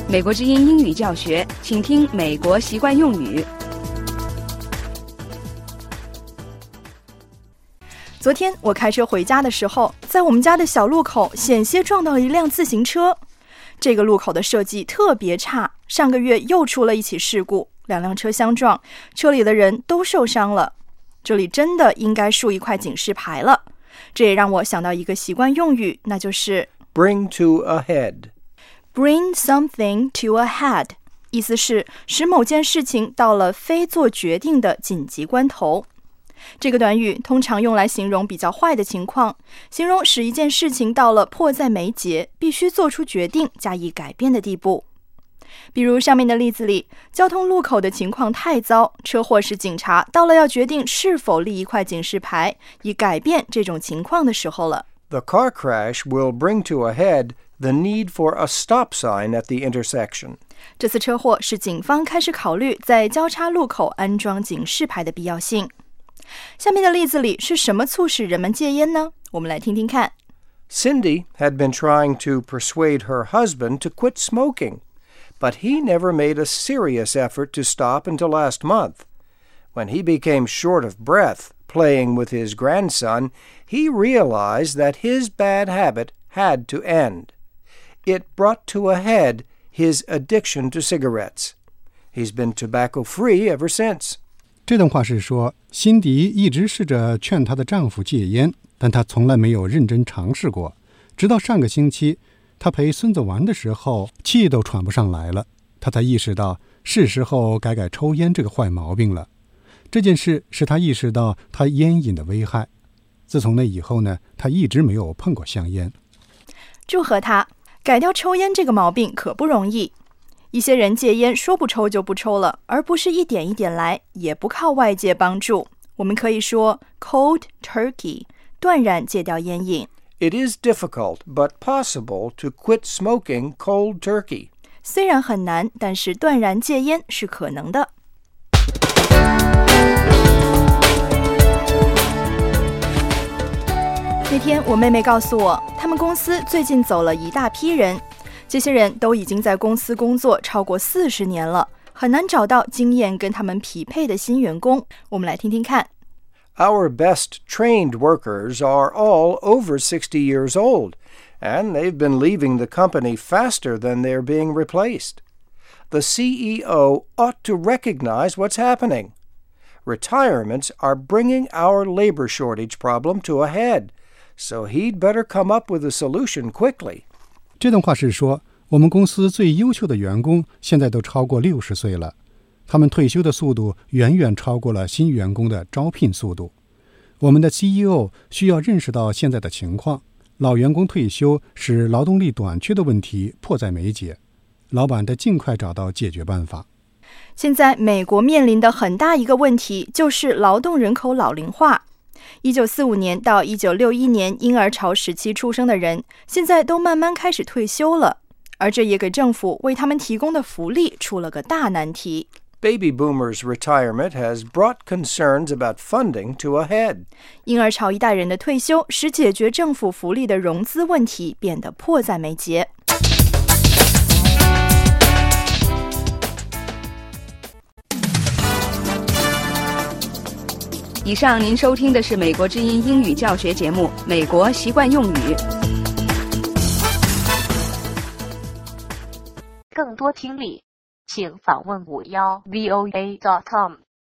美国之音英语教学，请听美国习惯用语。 昨天我开车回家的时候，在我们家的小路口险些撞到了一辆自行车。这个路口的设计特别差，上个月又出了一起事故，2辆车相撞，车里的人都受伤了。这里真的应该竖一块警示牌了。这也让我想到一个习惯用语，那就是 bring to a head。Bring something to a head， 意思是使某件事情到了非做决定的紧急关头。这个短语通常用来形容比较坏的情况，形容使一件事情到了迫在眉睫，必须做出决定加以改变的地步。比如上面的例子里，交通路口的情况太糟，车祸时警察到了要决定是否立一块警示牌，以改变这种情况的时候了。 The car crash will bring to a head the need for a stop sign at the intersection. 这次车祸使警方开始考虑在交叉路口安装警示牌的必要性。下面的例子里是什么促使人们戒烟呢？我们来听听看。 Cindy had been trying to persuade her husband to quit smoking, but he never made a serious effort to stop until last month. When he became short of breath playing with his grandson, he realized that his bad habit had to end. It brought to a head his addiction to cigarettes. He's been tobacco-free ever since. 这段话是说，辛迪一直试着劝她的丈夫戒烟，但她从来没有认真尝试过。直到上个星期，她陪孙子玩的时候，气都喘不上来了，她才意识到是时候改抽烟这个坏毛病了。这件事使她意识到她烟瘾的危害。自从那以后呢，她一直没有碰过香烟。 祝贺她，改掉抽烟这个毛病可不容易。一些人戒烟说不抽就不抽了，而不是一点一点来，也不靠外界帮助。我们可以说 cold turkey， 断然戒掉烟瘾。 It is difficult, but possible to quit smoking cold turkey. 虽然很难，但是断然戒烟是可能的。那天我妹妹告诉我，他们公司最近走了一大批人，这些人都已经在公司工作超过40年了，很难找到经验跟他们匹配的新员工。我们来听听看。 Our best trained workers are all over 60 years old, and they've been leaving the company faster than they're being replaced. The CEO ought to recognize what's happening. Retirements are bringing our labor shortage problem to a head, so he'd better come up with a solution quickly. 这段话是说，我们公司最优秀的员工现在都超过60岁了，他们退休的速度远远超过了新员工的招聘速度。我们的 CEO 需要认识到现在的情况，老员工退休使劳动力短缺的问题迫在眉睫，老板得尽快找到解决办法。 现在美国面临的很大一个问题就是劳动人口老龄化。1945年到1961年婴儿潮时期出生的人，现在都慢慢开始退休了，而这也给政府为他们提供的福利出了个大难题。 Baby boomers' retirement has brought concerns about funding to a head. 婴儿潮一代人的退休使解决政府福利的融资问题变得迫在眉睫。 以上您收听的是美国之音英语教学节目《美国习惯用语》。 更多听力，请访问51voa.com。